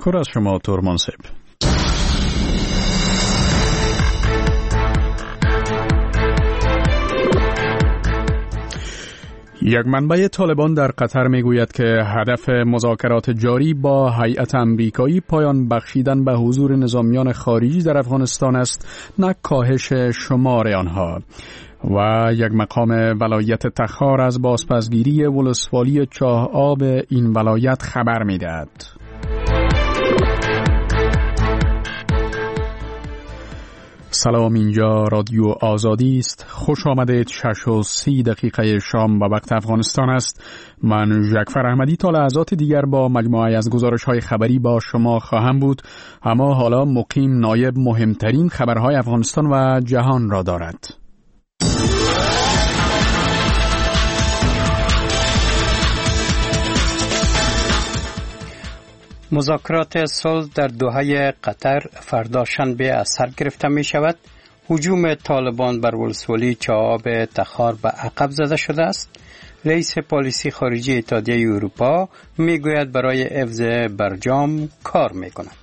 تشکر از شما تورمانسب. یک منبع طالبان در قطر میگوید که هدف مذاکرات جاری با هیئت امریکایی پایان بخشیدن به حضور نظامیان خارجی در افغانستان است، نه کاهش شمار آنها. و یک مقام ولایت تخار از بازپسگیری ولسوالی چاه آب این ولایت خبر میدهد. سلام، اینجا رادیو آزادی است. خوش آمدید. 6:30 شام به وقت افغانستان است. من جعفر احمدی تا لحظات دیگر با مجموعه از گزارش‌های خبری با شما خواهم بود، اما حالا مقیم نایب مهمترین خبرهای افغانستان و جهان را دارد. مذاکرات صلح در دوحه قطر فردا شنبه از سر گرفته می شود. هجوم طالبان بر ولسوالی چاه تخار به عقب زده شده است. رئیس پالیسی خارجی اتحادیه اروپا می گوید برای حفظ برجام کار می کند.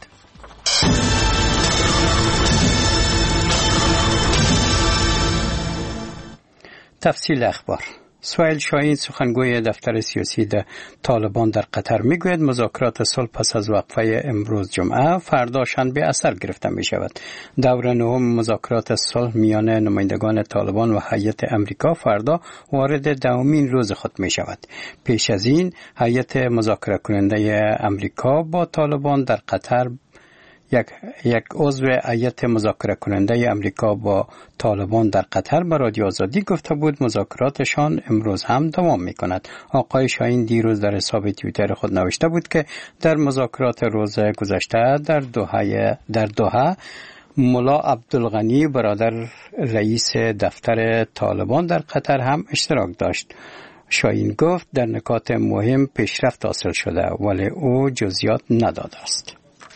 تفصیل اخبار. سهیل شاهین سخنگوی دفتر سیاسی طالبان در قطر میگوید مذاکرات صلح پس از وقفه امروز جمعه فردا شنبه از سر گرفته می شود. دور نهم مذاکرات صلح میان نمایندگان طالبان و هیئت امریکا فردا وارد دهمین روز خود می شود. پیش از این هیئت مذاکره کننده امریکا با طالبان در قطر یک عضو هیئت مذاکره کننده امریکا با طالبان در قطر به رادیو آزادی گفته بود مذاکراتشان امروز هم دوام می کند. آقای شاهین دیروز در حساب توییتر خود نوشته بود که در مذاکرات روز گذشته در دوحه ملا عبدالغنی برادر رئیس دفتر طالبان در قطر هم اشتراک داشت. شاهین گفت در نکات مهم پیشرفت حاصل شده ولی او جزئیات نداده است.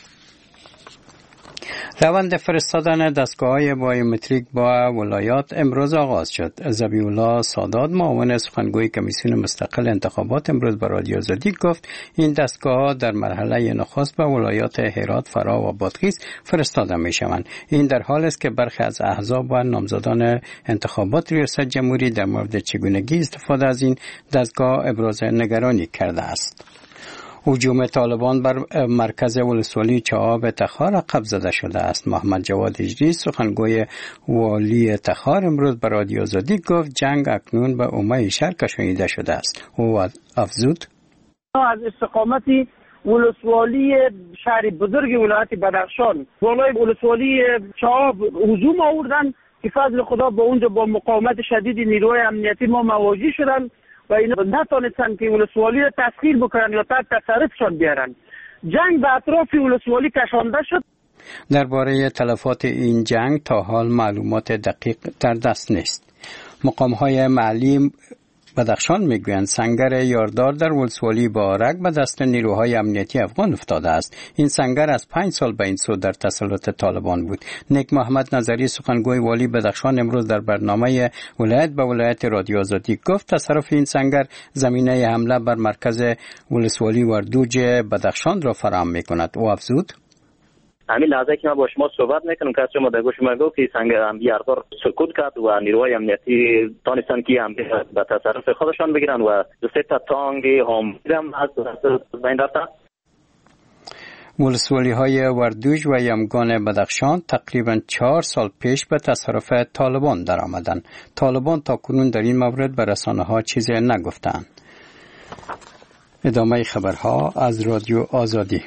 روند فرستادن دستگاه‌های بایومتریک با ولایات امروز آغاز شد. ذبیح الله سادات معاون سخنگوی کمیسیون مستقل انتخابات امروز به رادیو آزادی گفت این دستگاه‌ها در مرحله نخست به ولایات هرات، فرا و بادغیس فرستاده می‌شوند. این در حالی است که برخی از احزاب و نامزدان انتخابات ریاست جمهوری در مورد چگونگی استفاده از این دستگاه ابراز نگرانی کرده است. هجوم طالبان بر مرکز ولسوالی چاه تخار عقب زده شده است. محمد جواد اجری سخنگوی والی تخار امروز به رادیو آزادی گفت جنگ اکنون به عمه شهر کشانیده شده است. او افزود از استقامت ولسوالی شهر بزرگ ولایت بدخشان بالای ولسوالی چاه هجوم آوردن که فضل خدا با اونجا با مقاومت شدید نیروهای امنیتی ما مواجه شدن و اینا نتونستن که ولسوالی را تسخیر بکنن یا تحت تصرفشان بیارن. جنگ به اطراف ولسوالی کشانده شد. درباره تلفات این جنگ تا حال معلومات دقیق در دست نیست. مقام‌های محلی بدخشان میگویند سنگر یاردار در ولسوالی بارک به دست نیروهای امنیتی افغان افتاده است. این سنگر از 5 سال به این سو در تسلط طالبان بود. نیک محمد نظری سخنگوی والی بدخشان امروز در برنامه ولایت به ولایت رادیو آزادی گفت تصرف این سنگر زمینه حمله بر مرکز ولسوالی وردوج بدخشان را فراهم میکند. او افزود همین لحظه که ما با شما صحبت میکنم که شما در گوش ما گفت که سنگر یاردار سقوط کرد و نیروهای امنیتی تانستن که هم به تصرف خودشان بگیرن و دو سه تا تانگ هم از بین رفتن. ولسوالی های وردوج و یمگان بدخشان تقریبا 4 سال پیش به تصرف طالبان در آمدند. طالبان تا کنون در این مورد به رسانه ها چیزی نگفتند. ادامه خبرها از رادیو آزادی.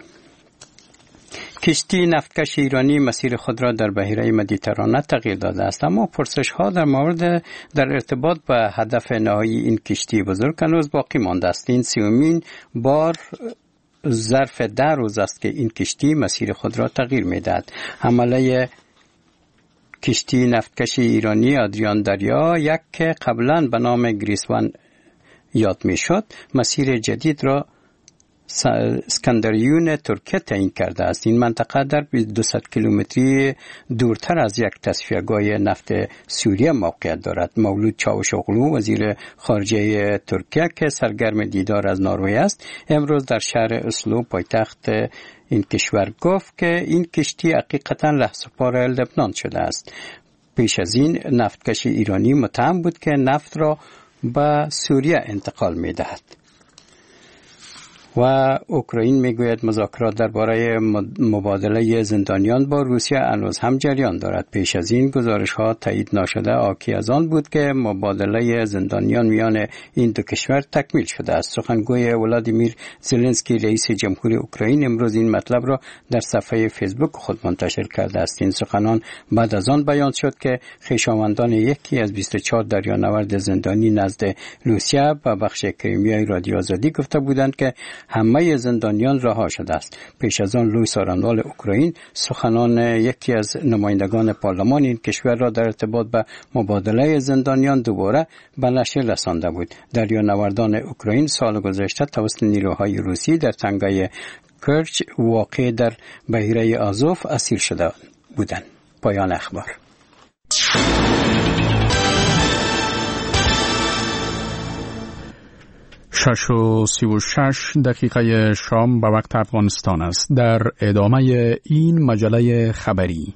کشتی نفتکش ایرانی مسیر خود را در بحیره مدیترانه تغییر داده است، اما پرسش‌ها در ارتباط به هدف نهایی این کشتی بزرگ هنوز باقی مانده است. این 30مین بار ظرف 10 روز است که این کشتی مسیر خود را تغییر می‌دهد. حمله کشتی نفتکش ایرانی آدریان دریا یک که قبلا به نام گریسوان یاد می‌شد، مسیر جدید را اسکندریون ترکیه تعیین کرده است. این منطقه در 200 کیلومتری دورتر از یک تصفیه‌گاه نفت سوریه موقعیت دارد. مولود چاوشوغلو وزیر خارجه ترکیه که سرگرم دیدار از نروژ است، امروز در شهر اسلو پایتخت این کشور گفت که این کشتی حقیقتا رهسپار لبنان شده است. پیش از این نفتکش ایرانی متهم بود که نفت را به سوریه انتقال می‌دهد. و اوکراین میگوید مذاکرات درباره مبادله زندانیان با روسیه هنوز هم جریان دارد. پیش از این گزارش‌ها تایید نشده حاکی از آن بود که مبادله زندانیان میان این دو کشور تکمیل شده است. سخنگوی ولادیمیر زلنسکی رئیس جمهوری اوکراین امروز این مطلب را در صفحه فیسبوک خود منتشر کرده است. این سخنان بعد از آن بیان شد که خویشاوندان یکی از 24 دریانورد زندانی نزد روسیه و بخش کریمیای رادیو آزادی گفته بودند که همه زندانیان رها شده است. پیش از آن لوئیس آرانوال اوکراین سخنان یکی از نمایندگان پارلمان این کشور را در ارتباط به مبادله زندانیان دوباره به نشر رسانده بود. دریانوردان اوکراین سال گذشته توسط نیروهای روسی در تنگه کرچ واقع در بحیره آزوف اسیر شده بودند. پایان اخبار. 6:36 شام به وقت افغانستان است. در ادامه این مجله خبری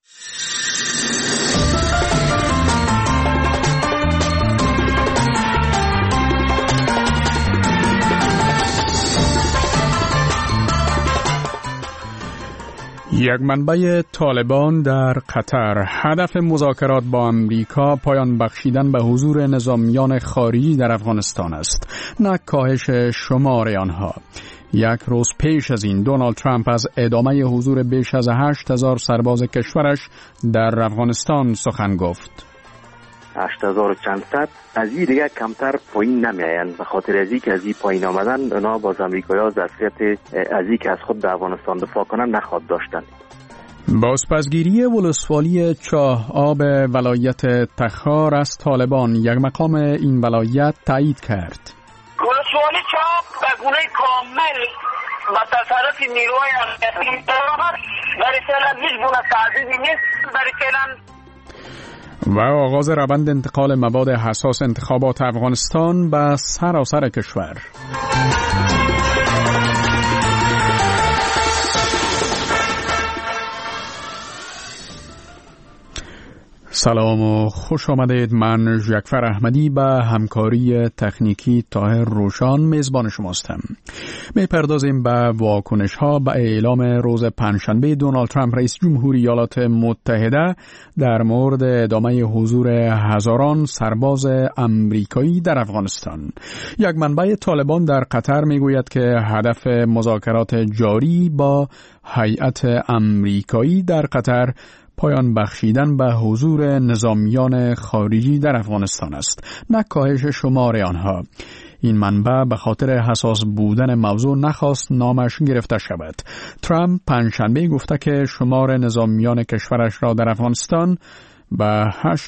یک منبع طالبان در قطر هدف مذاکرات با امریکا پایان بخشیدن به حضور نظامیان خارجی در افغانستان است، نه کاهش شمار آنها. یک روز پیش از این دونالد ترامپ از ادامه حضور بیش از 8,000 سرباز کشورش در افغانستان سخن گفت. 8,000 و چند صد از این دیگه کمتر پایین نمیایند. به خاطر از اینکه از این پایین آمدن اونا باز امریکایی‌ها ظرفیت از اینکه از خود در افغانستان دفاع کنن نخواد داشتن. بازپسگیری ولسوالی چاه آب ولایت تخار از طالبان یک مقام این ولایت تایید کرد. ولسوالی چاه آب به گونه کامل و تصرف نیروهای امنیتی دارد. برای فعلا هیچ گونه تعدیدی نیست. برای فعلا و آغاز روند انتقال مواد حساس انتخابات افغانستان به سراسر کشور. سلام و خوش آمدید. من ژکفر احمدی به همکاری تکنیکی طاهر روشان میزبان شماستم. میپردازیم به واکنش ها به اعلام روز پنجشنبه دونالد ترامپ رئیس جمهوری ایالات متحده در مورد ادامه حضور هزاران سرباز امریکایی در افغانستان. یک منبع طالبان در قطر میگوید که هدف مذاکرات جاری با هیئت امریکایی در قطر پایان بخشیدن به حضور نظامیان خارجی در افغانستان است، نه کاهش شمار آنها. این منبع به خاطر حساس بودن موضوع نخواست نامش گرفته شود. ترامپ پنجشنبه گفته که شمار نظامیان کشورش را در افغانستان به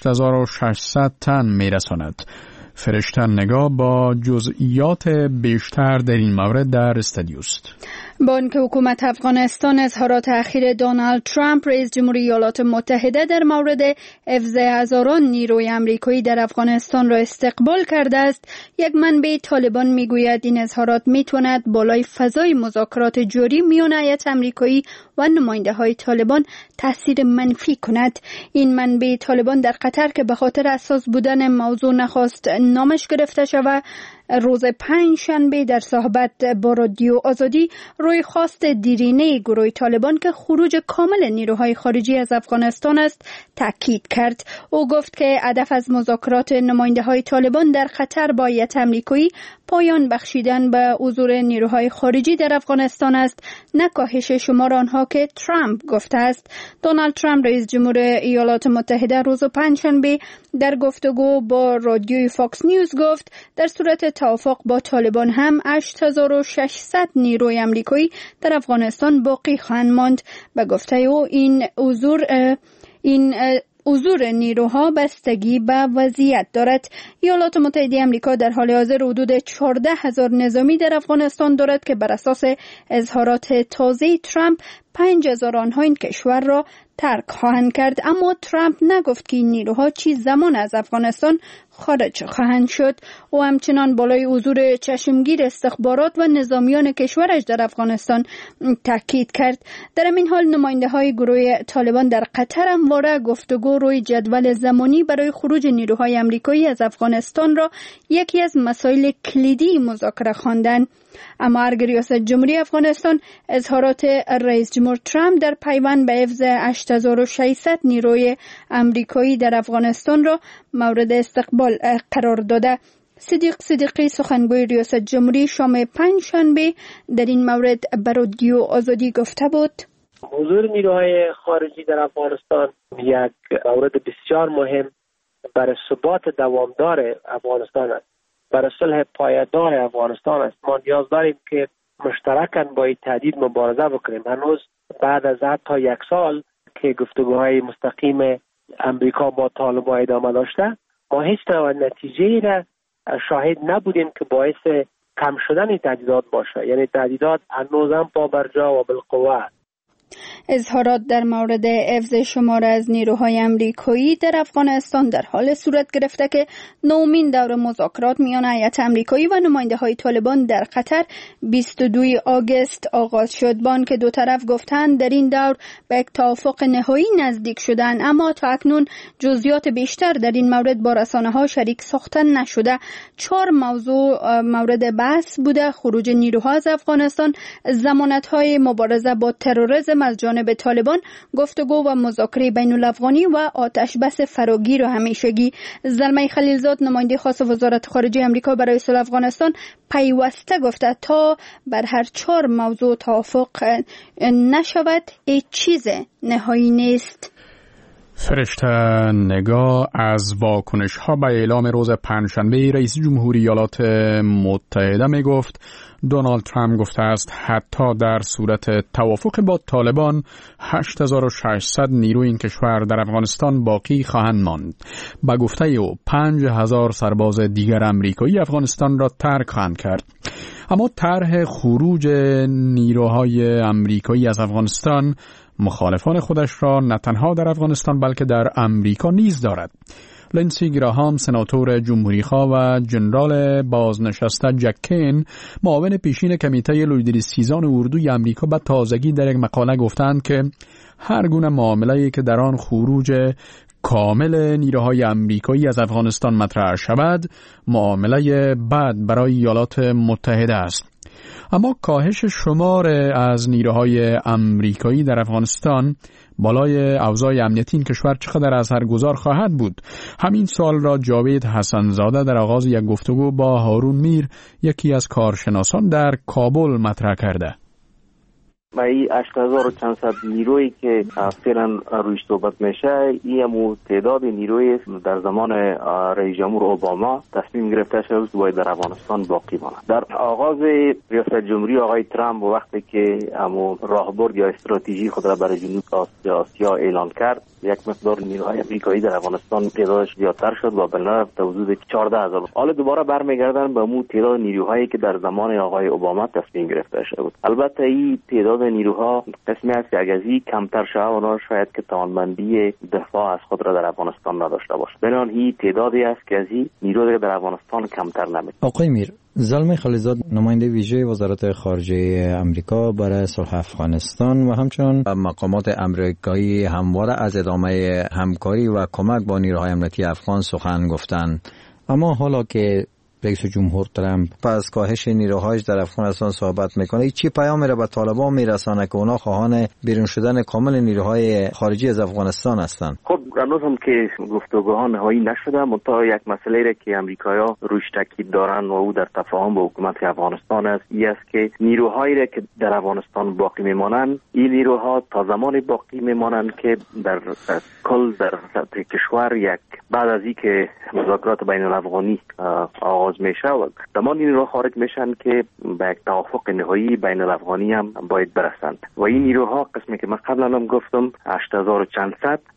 8,600 تن میرساند. فرشته نگاه با جزئیات بیشتر در این مورد در استودیو است. بانک حکومت افغانستان اظهارات اخیر دونالد ترامپ رئیس جمهوری ایالات متحده در مورد حفظ هزاران نیروی آمریکایی در افغانستان را استقبال کرده است. یک منبع طالبان میگوید این اظهارات میتواند بالای فضای مذاکرات جاری میان هیئت آمریکایی و نماینده های طالبان تاثیر منفی کند. این منبع طالبان در قطر که به خاطر اساس بودن موضوع نخواست نامش گرفته شود، روز پنجشنبه در صحبت با رادیو آزادی روی خواست دیرینه گروه طالبان که خروج کامل نیروهای خارجی از افغانستان است تاکید کرد. او گفت که هدف از مذاکرات نماینده های طالبان در قطر با هیئت آمریکایی پایان بخشیدن به حضور نیروهای خارجی در افغانستان است، نه کاهش شمار آنها که ترامپ گفته است. دونالد ترامپ رئیس جمهور ایالات متحده روز پنجشنبه در گفتگو با رادیوی فاکس نیوز گفت در صورت توافق با طالبان هم 8,600 نیروی آمریکایی در افغانستان باقی خواهند ماند. به گفته او این حضور نیروها بستگی به وضعیت دارد. ایالات متحده آمریکا در حال حاضر حدود 14,000 نظامی در افغانستان دارد که بر اساس اظهارات تازه ترامپ 5,000 آنها این کشور را ترک خواهند کرد. اما ترامپ نگفت که این نیروها چی زمان از افغانستان خارج خواهند شد. او همچنان بالای حضور چشمگیر استخبارات و نظامیان کشورش در افغانستان تاکید کرد. در این حال نماینده های گروه طالبان در قطر همواره گفتگو روی جدول زمانی برای خروج نیروهای آمریکایی از افغانستان را یکی از مسائل کلیدی مذاکره خواندند. اما ارگ ریاست جمهوری افغانستان اظهارات رئیس جمهور ترامپ در پیوند به حفظ 8600 نیروی آمریکایی در افغانستان را مورد استقبال قرار داده. صدیق صدیقی سخنگوی ریاست جمهوری شام پنجشنبه در این مورد به رادیو آزادی گفته بود: حضور نیروهای خارجی در افغانستان یک مورد بسیار مهم برای ثبات دوامدار افغانستان است، برای صلح پایدار افغانستان است. ما نیاز داریم که مشترکاً با این تهدید مبارزه بکنیم. هنوز بعد از حتی 1 سال که گفتگوهای مستقیم امریکا با طالبان ادامه داشته، ما هیچ نوع نتیجه‌ای را شاهد نبودیم که باعث کم شدن تهدیدات باشه. یعنی تهدیدات هنوزم پا برجا و بالقوه. اظهارات در مورد حفظ شمار از نیروهای آمریکایی در افغانستان در حال صورت گرفته که نومین دور مذاکرات میان هیئت آمریکایی و نماینده های طالبان در قطر 22 آگوست آغاز شد. با آنکه دو طرف گفتند در این دور به یک توافق نهایی نزدیک شدند، اما تا اکنون جزئیات بیشتر در این مورد با رسانه‌ها شریک ساختن نشده. 4 موضوع مورد بحث بوده: خروج نیروها از افغانستان، ضمانت‌های مبارزه با تروریسم از جانب طالبان، گفتگو و مذاکره بین الافغانی و آتش بس فراگیر و همیشگی. زلمه خلیلزاد نماینده خاص وزارت خارجه آمریکا برای صلح افغانستان پیوسته گفته تا بر هر 4 موضوع توافق نشود هیچ چیز نهایی نیست. فرشته نگاه از واکنش ها به اعلام روز پنجشنبه رئیس جمهوری ایالات متحده می گفت دونالد ترامپ گفته است حتی در صورت توافق با طالبان 8600 نیروی این کشور در افغانستان باقی خواهند ماند. با گفته او 5000 سرباز دیگر آمریکایی افغانستان را ترک خواهند کرد. اما طرح خروج نیروهای آمریکایی از افغانستان مخالفان خودش را نه تنها در افغانستان بلکه در امریکا نیز دارد. لینسی گراهام سناتور جمهوریخواه و جنرال بازنشسته جک کین معاون پیشین کمیته لویدریسیزان اردوی امریکا به تازگی در یک مقاله گفتند که هر گونه معامله‌ای که در آن خروج کامل نیروهای آمریکایی از افغانستان مطرح شود معامله بد برای ایالات متحده است. اما کاهش شمار از نیروهای آمریکایی در افغانستان بالای اوضاع امنیتی این کشور چقدر اثرگذار خواهد بود؟ همین سوال را جاوید حسن‌زاده در آغاز یک گفتگو با هارون میر یکی از کارشناسان در کابل مطرح کرده. و این 8400 نیرویی که فعلا رویش صحبت میشه این تعداد نیروی در زمان رئیس جمهور اوباما تصمیم گرفته شد که باید در افغانستان باقی ماند. در آغاز ریاست جمهوری آقای ترامپ وقتی که راهبرد یا استراتژی خود را برای جنوب آسیا اعلان کرد، یک مقدار نیروهای آمریکایی در افغانستان تعدادش زیادتر شد و بالرفت حدود 14000. حالا دوباره برمیگردن به مو تعداد نیروهایی که در زمان آقای اوباما تصمیم گرفته شد. البته این تعداد نیروها قسمی است که اگه کمتر شود اونا شاید که توانمندی دفاع از خود را در افغانستان نداشته باشه. بنابراین این تعدادی است که از این نیروها در افغانستان کمتر نمیشه. آقای میر، زلمه خلیلزاد نماینده ویژه وزارت خارجه آمریکا برای صلح افغانستان و همچنین مقامات آمریکایی همواره از ادامه همکاری و کمک با نیروهای امنیتی افغان سخن گفتند. اما حالا که رئیس جمهور ترامپ از کاهش نیروهایش در افغانستان صحبت میکنه، چی پیامی را به طالبان میرسانه که اونا خواهان بیرون شدن کامل نیروهای خارجی از افغانستان هستند؟ خب هنوز هم که گفتگوها نهایی نشده، منتها یک مسئله را که امریکایی‌ها روش تاکید دارن و او در تفاهم با حکومت افغانستان است، این است که نیروهایی را که در افغانستان باقی میمانند، این نیروها تا زمانی باقی میمانند که در کل در سطح کشور یک بعد از اینکه مذاکرات بین الافغانی آغاز میشه و زمان این نیروها خارج میشن که به یک توافق نهایی بین الافغانی هم باید برسند و این نیروها قسمی که من قبلا هم گفتم 8400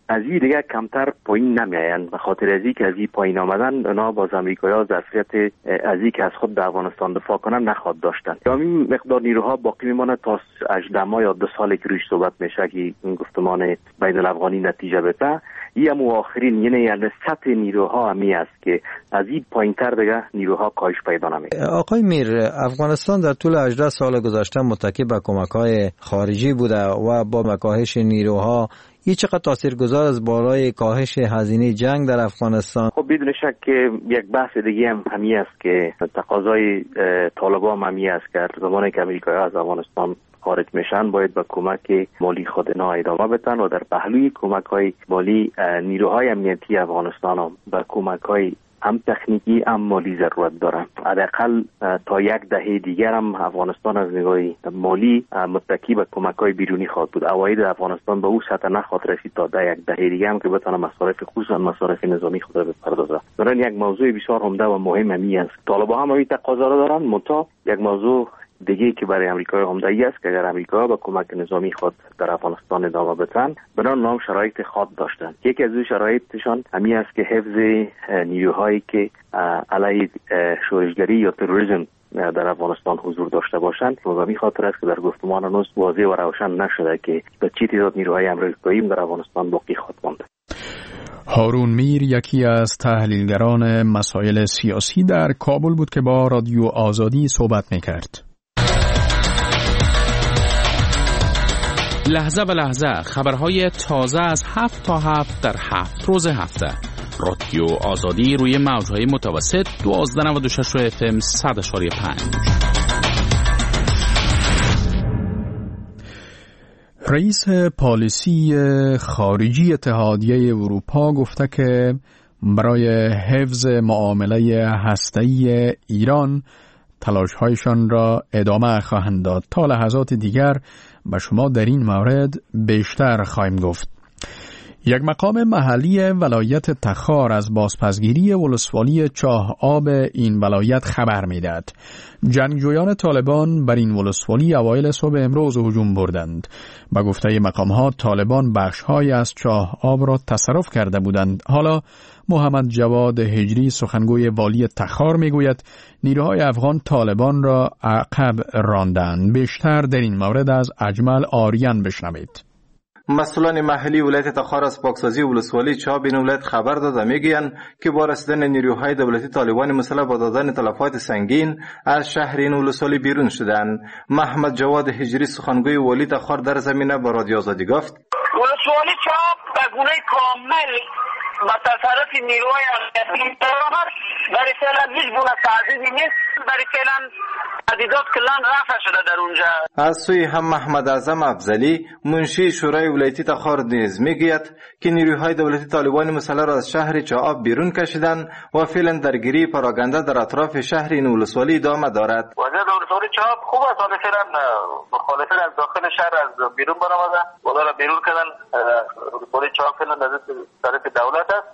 از این دیگه کمتر پایین نمیایند. به خاطر از اینکه از این پایین آمدن اونا باز امریکایی‌ها ظرفیت از اینکه از خود در افغانستان دفاع کنن نخواد داشتن. همین مقدار نیروها باقی میمونه تا 18 ماه یا 2 سال که روش صحبت میشه که این گفتمان بین الافغانی نتیجه بده. این آخرین یعنی سطح نیروها همی است که از این پایینتر دیگه نیروها کاهش پیدا نمیکنه. آقای میر، افغانستان در طول 18 سال گذشته متکی به کمک‌های خارجی بوده و با کاهش نیروها این چقدر تاثیرگذار از بالای کاهش هزینه جنگ در افغانستان؟ خب بدون شک که یک بحث دیگه هم همی است که تقاضای طالبان همی است که زمانی که امریکایی از افغانستان خارج میشن باید به کمک مالی خود اینا ادامه بدن و در پهلوی کمک‌های مالی نیروهای امنیتی افغانستان هم به کمک‌های هم تکنیکی هم مالی ضرورت دارن. حداقل تا 1 دهه دیگر هم افغانستان از نگاه مالی متکی به کمک‌های بیرونی خواهد بود. عواید افغانستان به اون سطح نخواهد رسید تا 1 دهه دیگر هم که بتونه مصارف خصوصا مصارف نظامی خود بپردازه. برای یک موضوع بسیار عمده و مهم همی است. طالبان هم این تقاضا را دارن، منتها یک موضوع دیگه که برای امریکای عمده است که اگر امریکا با کمک نظامی خود در افغانستان ادامه بدن برای نام شرایط خاص داشتن. یکی از اون شرایطشان همین است که حفظ نیروهایی که علیه شورشگری یا تروریسم در افغانستان حضور داشته باشند و به این خاطر است که در گفتمان هنوز واضح و روشن نشده که به چه تعداد نیروهای امریکایی در افغانستان باقی خواهد ماند. هارون میر یکی از تحلیلگران مسائل سیاسی در کابل بود که با رادیو آزادی صحبت می‌کرد. لحظه به لحظه خبرهای تازه از 7 تا 7 در 7 روز هفته. رادیو آزادی روی موجهای متوسط 1296 FM 100.5. رئیس پالیسی خارجی اتحادیه اروپا گفته که برای حفظ معامله هسته‌ای ایران تلاش‌هایشان را ادامه خواهند داد. تا لحظات دیگر به شما در این مورد بیشتر خواهیم گفت. یک مقام محلی ولایت تخار از بازپسگیری ولسوالی چاه آب این ولایت خبر می‌دهد. جنگجویان طالبان بر این ولسوالی اوایل صبح امروز هجوم بردند. به گفته مقام‌ها طالبان بخش‌های از چاه آب را تصرف کرده بودند. حالا محمد جواد هجری سخنگوی والی تخار میگوید نیروهای افغان طالبان را عقب راندند. بیشتر در این مورد از اجمل آریان بشنوید. مسئولان محلی ولایت تخار از پاکسازی ولسوالی چاه این ولایت خبر داده میگویند که با رسیدن نیروهای دولتی طالبان مسلح با دادن تلفات سنگین از شهر این ولسوالی بیرون شدند. محمد جواد هجری سخنگوی والی تخار در زمینه با رادیو آزادی گفت ولسوالی چاه به گونه کامل با تصرف نیروهای امنیتی هست. برای فعلا هیچ گونه تعذیبی نیست. برای فعلا تهدیدات کلان رفع شده در اونجا. از سوی هم محمد اعظم افضلی منشی شورای ولایتی تخار نیز میگوید که نیروهای دولتی طالبان مسلح را از شهر چاه بیرون کشیدند و فعلا درگیری پراگنده در اطراف شهر این ولسوالی ادامه دارد. وضعیت ولسوالی چاه خوب است. فعلا مخالفین از داخل شهر از بیرون برآمدن، بالا را بیرون کردن. ولسوالی چاه فعلا از طرف دولت است.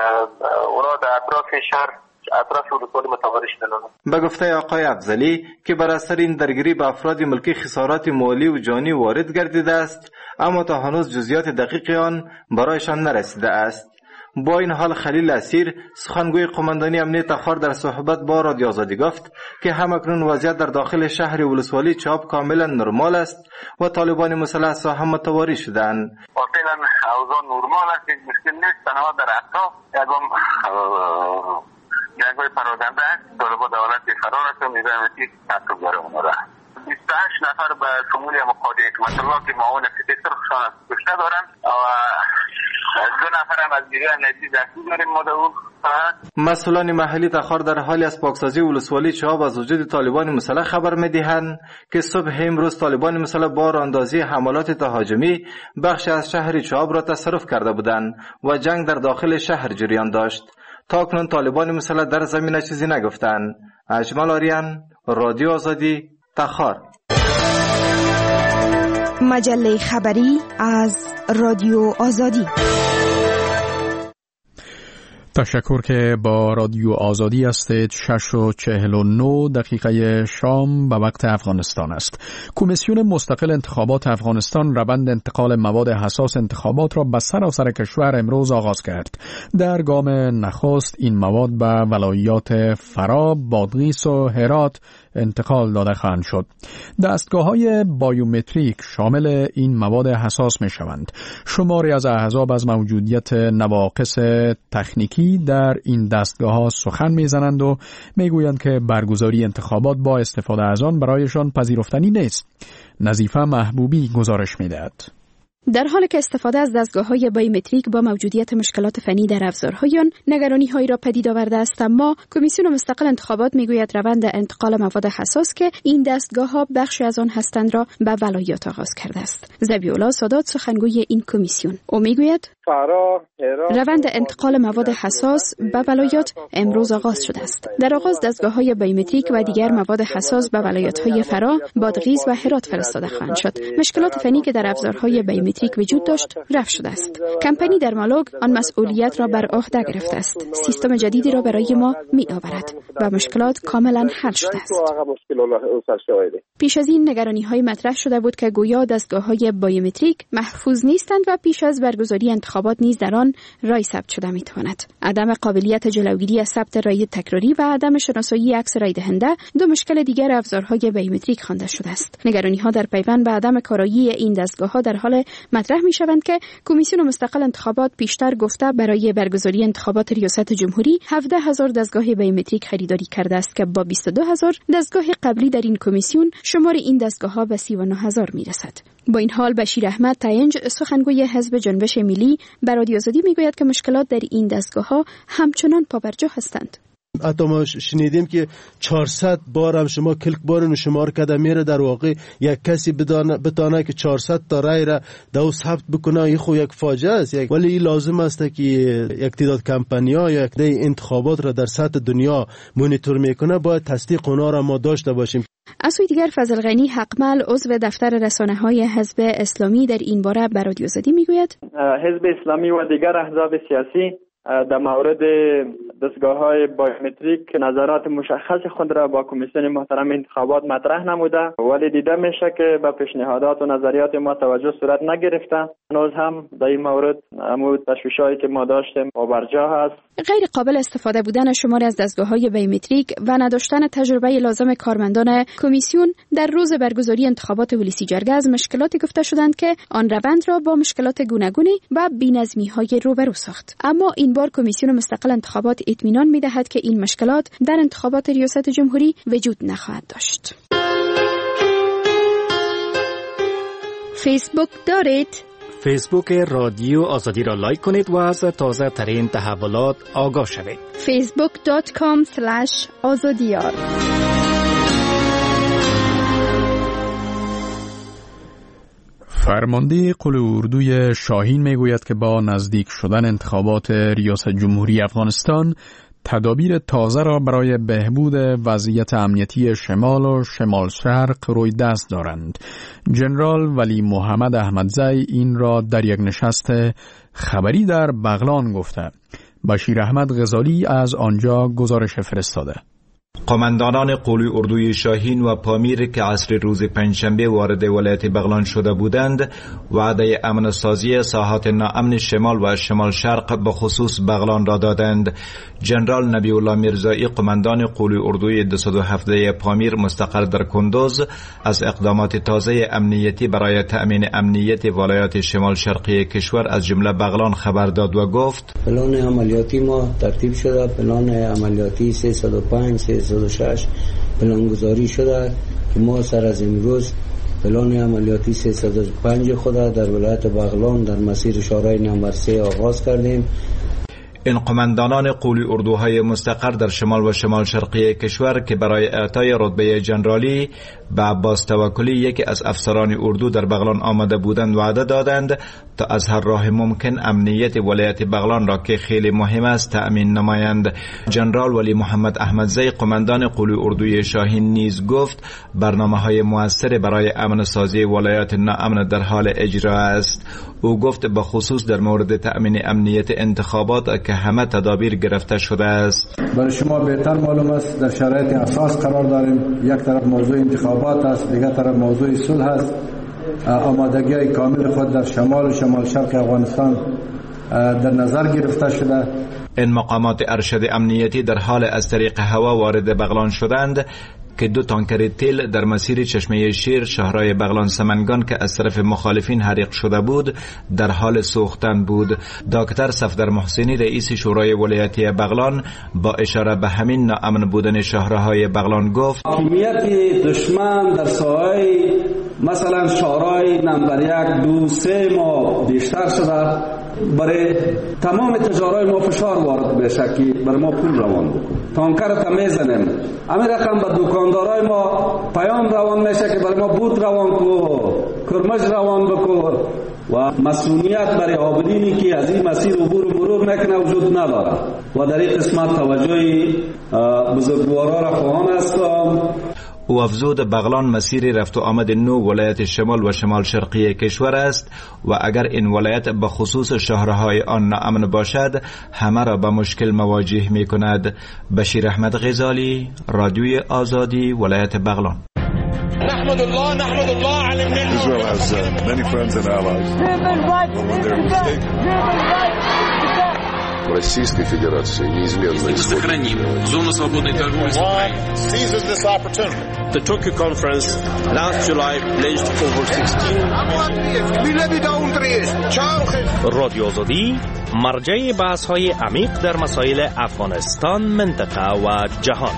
اونا در اطراف شهر اطراف ولسوالی متواری شدن. به گفته آقای افضلی که بر اثر این درگیری به افراد ملکی خسارات مالی و جانی وارد گردیده است، اما تا هنوز جزئیات دقیق آن برایشان نرسیده است. با این حال خلیل اسیر سخنگوی قماندانی امنیت تخار در صحبت با رادیو آزادی گفت که همکنون وضعیت در داخل شهر ولسوالی چاب کاملا نرمال است و طالبان مسلح ساحه متواری شدند. فعلا اوضاع نرمال است، مشکل نیست. تنها در اطراف جنگ‌های پراکنده است. طالبان دولت فرار است و می‌دانند که تعقیب‌گر اونها را 28 نفر به شمول مقاده حکمت الله که معاون فیزیکشان کشته دارند و 2 نفر هم از نیروی امنیتی زخمی داریم ما در اون. مسئولان محلی تخار در حالی از پاکسازی ولسوالی چاه از وجود طالبان مسلح خبر می‌دهند که صبح امروز طالبان مسلح با راهاندازی حملات تهاجمی بخش از شهر چاه را تصرف کرده بودند و جنگ در داخل شهر جریان داشت. تاکنون طالبان مسلح در زمینه چیزی نگفتند. اجمل آریان، رادیو آزادی، تخار. مجله خبری از رادیو آزادی. تشکر که با رادیو آزادی هستید. 6:49 شام به وقت افغانستان است. کمیسیون مستقل انتخابات افغانستان روند انتقال مواد حساس انتخابات را به سراسر کشور امروز آغاز کرد. در گام نخست این مواد به ولایات فرا، بادغیس و هرات انتقال داده خواهند شد. دستگاه‌های بایومتریک شامل این مواد حساس می‌شوند. شماری از احزاب از موجودیت نواقص تکنیکی در این دستگاه‌ها سخن می‌زنند و می‌گویند که برگزاری انتخابات با استفاده از آن برایشان پذیرفتنی نیست. نظیفه محبوبی گزارش می‌دهد. در حالی که استفاده از دستگاه‌های بایومتریک با موجودیت مشکلات فنی در افزارهای آن نگرانی‌هایی را پدید آورده است، اما کمیسیون مستقل انتخابات می‌گوید روند انتقال مواد حساس که این دستگاه‌ها بخشی از آن هستند را به ولایات آغاز کرده است. ذبیح‌الله سادات سخنگوی این کمیسیون او می‌گوید روند انتقال مواد حساس به ولایات امروز آغاز شده است. در آغاز دستگاه‌های بایومتریک و دیگر مواد حساس به ولایت‌های فرا، بادغیس و هرات فرستاده خواهند شد. مشکلات فنی که در افزارهای بایومتریک وجود داشت رفع شده است. کمپانی در مالوگ آن مسئولیت را بر عهده گرفته است. سیستم جدیدی را برای ما می‌آورد و مشکلات کاملا حل شده است. پیش از این نگرانی‌های مطرح شده بود که گویا دستگاه‌های بایومتریک محفوظ نیستند و پیش از برگزاری انتخابات نیز در آن رای ثبت شده می‌تواند. عدم قابلیت جلوگیری از ثبت رای تکراری و عدم شناسایی عکس رای دهنده دو مشکل دیگر افزارهای بایومتریک خوانده شده است. نگرانی‌ها در پیوند به عدم کارایی این دستگاه‌ها در حال مطرح می‌شوند که کمیسیون مستقل انتخابات پیشتر گفته برای برگزاری انتخابات ریاست جمهوری 17,000 دستگاه بایومتریک خریداری کرده است که با 22,000 دستگاه قبلی در این کمیسیون شمار این دستگاه‌ها به 39,000 می‌رسد. با این حال بشیر احمد تاینج سخنگوی حزب جنبش ملی بر رادیو آزادی میگوید که مشکلات در این دستگاه‌ها همچنان پابرجا هستند. حتی ما شنیدیم که 400 بار هم شما کلک بارن شمار کرده میره. در واقع یک کسی بتانه که 400 تا رای را دو ثبت بکنه، این خو یک فاجعه است. ولی این لازم است که یک تعداد کمپانی‌ها یک ده انتخابات را در سطح دنیا مانیتور میکنه، باید تصدیق اونا را ما داشته باشیم. از سوی دیگر فضل غنی حقمل عضو دفتر رسانه‌های حزب اسلامی در این باره بر رادیو آزادی میگوید حزب اسلامی و دیگر احزاب سیاسی در مورد دستگاه‌های بایومتریک نظرات مشخص خود را با کمیسیون محترم انتخابات مطرح نموده، ولی دیده میشه که به پیشنهادات و نظریات ما توجه صورت نگرفته. هنوز هم در این مورد همون تشویش‌هایی که ما داشتیم پابرجا هست. غیر قابل استفاده بودن شماری از دستگاه‌های بایومتریک و نداشتن تجربه لازم کارمندان کمیسیون در روز برگزاری انتخابات ولسی جرگه از مشکلاتی گفته شدند که آن روند را با مشکلات گوناگونی و بی‌نظمی‌های روبرو ساخت. اما این بار کمیسیون مستقل انتخابات اطمینان می‌دهد که این مشکلات در انتخابات ریاست جمهوری وجود نخواهد داشت. فیسبوک دارید؟ فیسبوک رادیو آزادی را لایک کنید و از تازه ترین تحولات آگاه شوید. facebook.com/azadiyar. فرمانده قل اردوی شاهین میگوید که با نزدیک شدن انتخابات ریاست جمهوری افغانستان تدابیر تازه را برای بهبود وضعیت امنیتی شمال و شمال شرق روی دست دارند. جنرال ولی محمد احمدزی این را در یک نشست خبری در بغلان گفته. بشیر احمد غزالی از آنجا گزارش فرستاده. قماندانان قولی اردوی شاهین و پامیر که عصر روز پنجشنبه وارد ولایت بغلان شده بودند وعده امن سازی ساحات ناامن شمال و شمال شرق به خصوص بغلان را دادند. جنرال نبی الله میرزایی قماندان قولی اردوی 217 پامیر مستقر در کندوز از اقدامات تازه امنیتی برای تأمین امنیت ولایات شمال شرقی کشور از جمله بغلان خبر داد و گفت پلان عملیاتی ما ترتیب شده. پلان عملیاتی 305 306 پلانگذاری شده که ما سر از امروز پلان عملیاتی 305 خود در ولایت بغلان در مسیر شورای نمبر 3 آغاز کردیم. این قماندانان قولی اردوهای مستقر در شمال و شمال شرقی کشور که برای اعطای رتبه جنرالی به عباس توکلی یکی از افسران اردو در بغلان آمده بودند وعده دادند تا از هر راه ممکن امنیت ولایت بغلان را که خیلی مهم است تأمین نمایند. جنرال ولی محمد احمدزی قماندان قولی اردوی شاهین نیز گفت برنامه‌های مؤثر برای امن سازی ولایات ناامن در حال اجرا است. او گفت به خصوص در مورد تأمین امنیت انتخابات که که همه تدابیر گرفته شده است. برای شما بهتر معلوم است در شرایط اساس قرار داریم. یک طرف موضوع انتخابات است، دیگر طرف موضوع صلح است. آمادگی کامل خود در شمال و شمال شرق افغانستان در نظر گرفته شده. این مقامات ارشد امنیتی در حال از طریق هوا وارد بغلان شدند که 2 تانکر تیل در مسیر چشمه شیر شهرهای بغلان سمنگان که از طرف مخالفین حریق شده بود در حال سوختن بود. دکتر صفدر محسنی رئیس شورای ولایتی بغلان با اشاره به همین ناامن بودن شهرهای بغلان گفت حاکمیت دشمن در ساحه مثلا شهرهای نمبر 1 2 3 ما بیشتر شده. برای تمام تجارای ما فشار وارد بشه که برای ما پول روان بکن، تانکر تا میزنیم. همین رقم به دکاندارای ما پیام روان میشه که برای ما بود روان کو، کرمج روان بکن و مسئولیت برای عابدینی که از این مسیر عبور و مرور میکنه وجود نداره و در این قسمت توجه بزرگوارا را خواهان هستم. او افزود بغلان مسیر رفت و آمد 9 ولایت شمال و شمال شرقی کشور است و اگر این ولایت به خصوص شهرهای آن ناامن باشد همه را به مشکل مواجه می کند. بشیر احمد غزالی، رادیوی آزادی، ولایت بغلان. نحمد الله على منه. Israel has many friends and allies. When they're mistaken. Российской Федерации неизменно сохраним зону свободной торговли с Украиной. Seizes this opportunity. The Tokyo conference last July pledged over 16. رادیو آزادی مرجع بحث‌های عمیق در مسائل افغانستان، منطقه و جهان.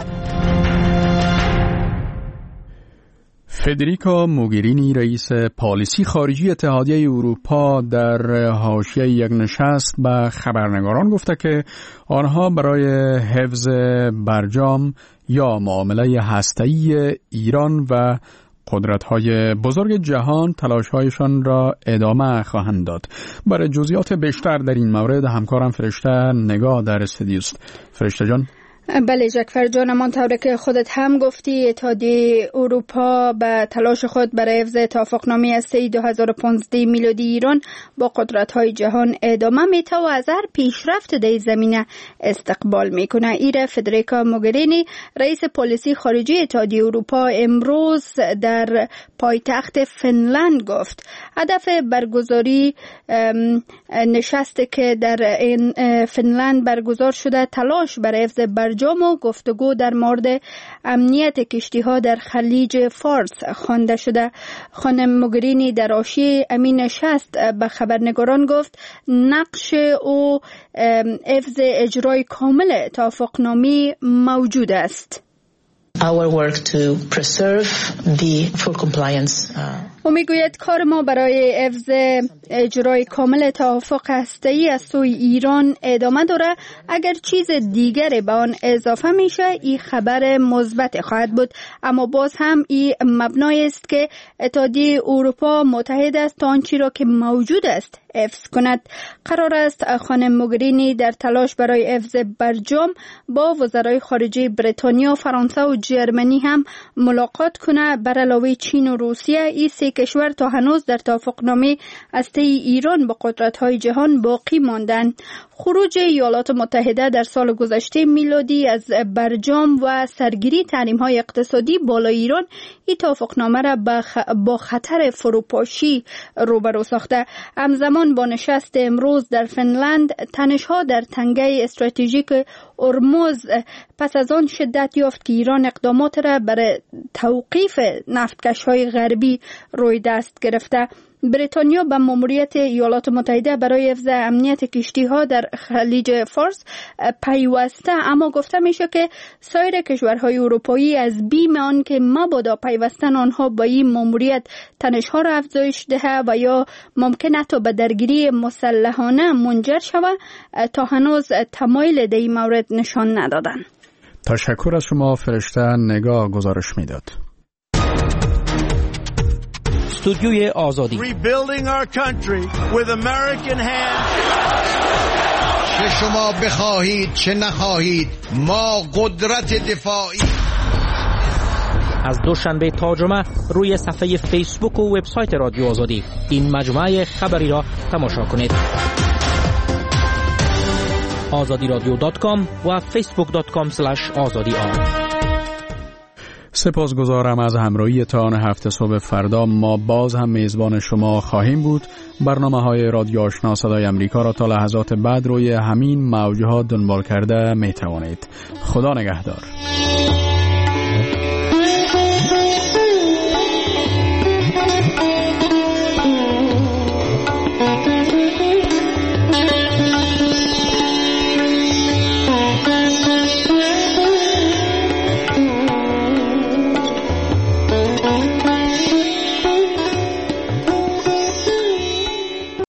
فدریکا موگرینی رئیس پالیسی خارجی اتحادیه اروپا در حاشیه یک نشست به خبرنگاران گفته که آنها برای حفظ برجام یا معامله هسته‌ای ایران و قدرت‌های بزرگ جهان تلاش‌هایشان را ادامه خواهند داد. برای جزئیات بیشتر در این مورد همکارم فرشته نگاه در استودیو است. فرشته جان. بله جعفر جان، همانطور که خودت هم گفتی اتحادیه اروپا به تلاش خود برای حفظ توافقنامه هسته‌ای 2015 میلادی ایران با قدرت‌های جهان ادامه میده و از هر پیشرفت در زمینه استقبال میکنه. ایره فدریکا موگرینی رئیس پالیسی خارجی اتحادیه اروپا امروز در پایتخت فنلند گفت هدف برگزاری نشستی که در این فنلند برگزار شده تلاش برای حفظ برجام و گفتگو در مورد امنیت کشتی‌ها در خلیج فارس خوانده شده. خانم موگرینی در حاشیه امین نشست به خبرنگاران گفت نقش او حفظ اجرای کامل توافقنامه موجود است. Our work to preserve the full compliance. او میگوید کار ما برای حفظ اجرای کامل توافق هسته‌ای از سوی ایران ادامه داره. اگر چیز دیگری به آن اضافه میشه این خبر مثبت خواهد بود، اما باز هم این مبنای است که اتحادیه اروپا متحد است تا آنچه را که موجود است حفظ کند. قرار است خانم موگرینی در تلاش برای حفظ برجام با وزرای خارجه بریتانیا، فرانسه و جرمنی هم ملاقات کنه. بر علاوه چین و روسیه این سه کشور تا هنوز در توافقنامه هسته‌ای ایران با قدرت‌های جهان باقی ماندند. خروج ایالات متحده در سال گذشته میلادی از برجام و سرگیری تحریم‌های اقتصادی بالای ایران این توافقنامه را با خطر فروپاشی روبرو ساخته. همزمان با نشست امروز در فنلند تنش‌ها در تنگه استراتژیک هرمز پس از آن شدت یافت که ایران اقدامات را برای توقیف نفتکش‌های غربی روی دست گرفته. بریتانیا به ماموریت ایالات متحده برای حفظ امنیت کشتی‌ها در خلیج فارس پیوسته، اما گفته میشه که سایر کشورهای اروپایی از بیم آن که مبادا پیوستن آنها با این ماموریت تنش‌ها را افزایش دهه و یا ممکن است به درگیری مسلحانه منجر شود تا هنوز تمایل در این مورد نشان ندادند. تشکر از شما فرشته نگاه گزارش میداد. استودیوی آزادی. Rebuilding our country with American hands. چه شما بخواهید چه نخواهید ما قدرت دفاعی. از دوشنبه تا جمعه روی صفحه فیسبوک و وبسایت رادیو آزادی این مجموعه خبری را تماشا کنید. azadiradio.com و facebook.com/azadiar. سپاسگزارم از همراهیتان. هفته صبح فردا ما باز هم میزبان شما خواهیم بود. برنامه‌های رادیو آشنا صدای امریکا را تا لحظات بعد روی همین موج‌ها دنبال کرده می‌توانید. خدا نگهدار.